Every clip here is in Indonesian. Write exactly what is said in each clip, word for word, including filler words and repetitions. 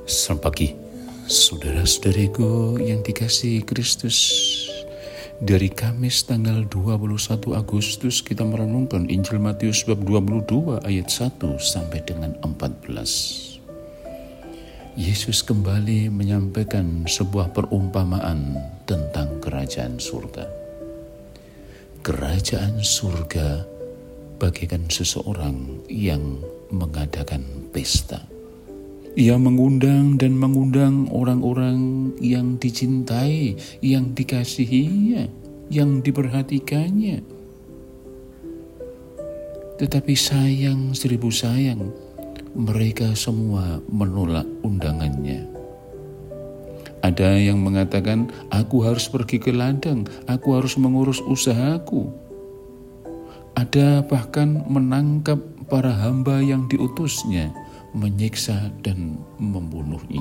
Selamat pagi, saudara-saudariku yang dikasihi Kristus. Dari Kamis tanggal dua puluh satu Agustus kita merenungkan Injil Matius bab dua puluh dua ayat satu sampai dengan empat belas. Yesus kembali menyampaikan sebuah perumpamaan tentang kerajaan surga. Kerajaan surga bagaikan seseorang yang mengadakan pesta. Ia mengundang dan mengundang orang-orang yang dicintai, yang dikasihinya, yang diperhatikannya. Tetapi sayang seribu sayang, mereka semua menolak undangannya. Ada yang mengatakan, aku harus pergi ke ladang, aku harus mengurus usahaku. Ada bahkan menangkap para hamba yang diutusnya, menyiksa dan membunuhnya.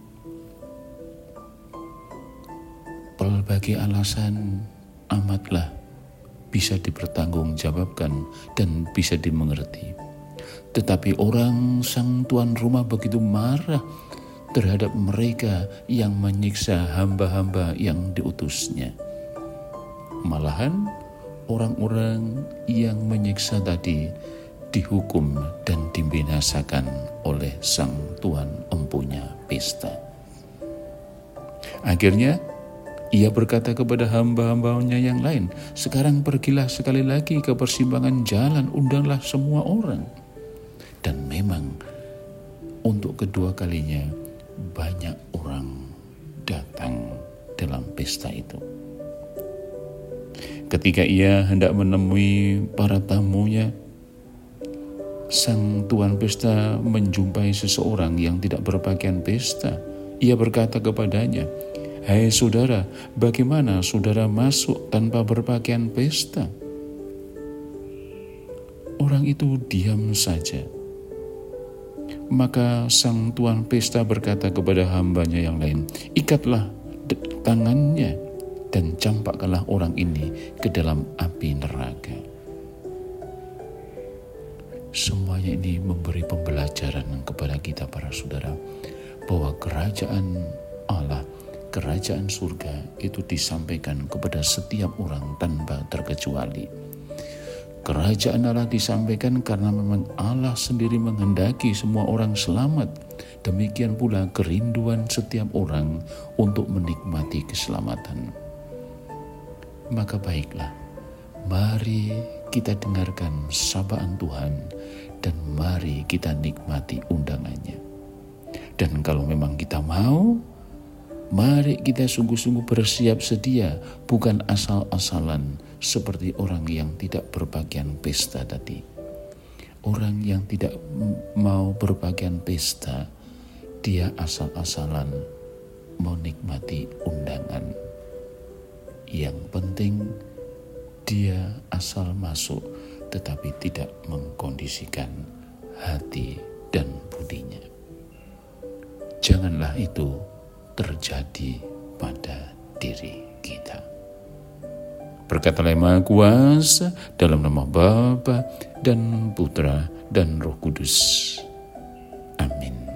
Berbagai alasan amatlah bisa dipertanggungjawabkan dan bisa dimengerti. Tetapi orang sang tuan rumah begitu marah terhadap mereka yang menyiksa hamba-hamba yang diutusnya. Malahan orang-orang yang menyiksa tadi dihukum dan dibinasakan oleh sang tuan empunya pesta. Akhirnya ia berkata kepada hamba-hambanya yang lain, sekarang pergilah sekali lagi ke persimpangan jalan, undanglah semua orang. Dan memang untuk kedua kalinya banyak orang datang dalam pesta itu. Ketika ia hendak menemui para tamunya, sang tuan pesta menjumpai seseorang yang tidak berpakaian pesta. Ia berkata kepadanya, hai saudara, bagaimana saudara masuk tanpa berpakaian pesta? Orang itu diam saja. Maka sang tuan pesta berkata kepada hambanya yang lain, ikatlah tangannya dan campakkanlah orang ini ke dalam api neraka. Semuanya ini memberi pembelajaran kepada kita para saudara bahwa kerajaan Allah, kerajaan surga itu disampaikan kepada setiap orang tanpa terkecuali. Kerajaan Allah disampaikan karena memang Allah sendiri menghendaki semua orang selamat. Demikian pula kerinduan setiap orang untuk menikmati keselamatan. Maka baiklah, mari kita dengarkan sabaan Tuhan dan mari kita nikmati undangannya. Dan kalau memang kita mau, mari kita sungguh-sungguh bersiap sedia, bukan asal-asalan seperti orang yang tidak berpakaian pesta tadi. Orang yang tidak mau berpakaian pesta, dia asal-asalan menikmati undangan. Yang penting dia asal masuk tetapi tidak mengkondisikan hati dan budinya. Janganlah itu terjadi pada diri kita. Berkatalah Yang Maha Kuasa dalam nama Bapa dan Putra dan Roh Kudus. Amin.